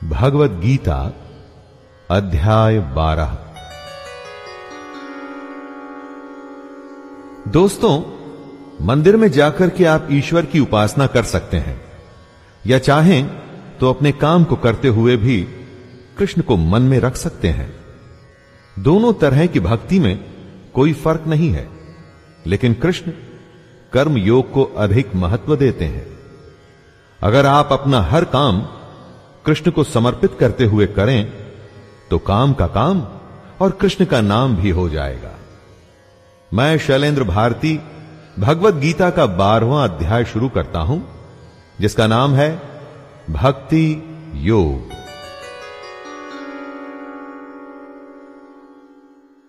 भगवद गीता अध्याय 12। दोस्तों, मंदिर में जाकर के आप ईश्वर की उपासना कर सकते हैं, या चाहें तो अपने काम को करते हुए भी कृष्ण को मन में रख सकते हैं। दोनों तरह की भक्ति में कोई फर्क नहीं है, लेकिन कृष्ण कर्म योग को अधिक महत्व देते हैं। अगर आप अपना हर काम कृष्ण को समर्पित करते हुए करें तो काम का काम और कृष्ण का नाम भी हो जाएगा। मैं शैलेंद्र भारती भगवद गीता का 12वां अध्याय शुरू करता हूं, जिसका नाम है भक्ति योग।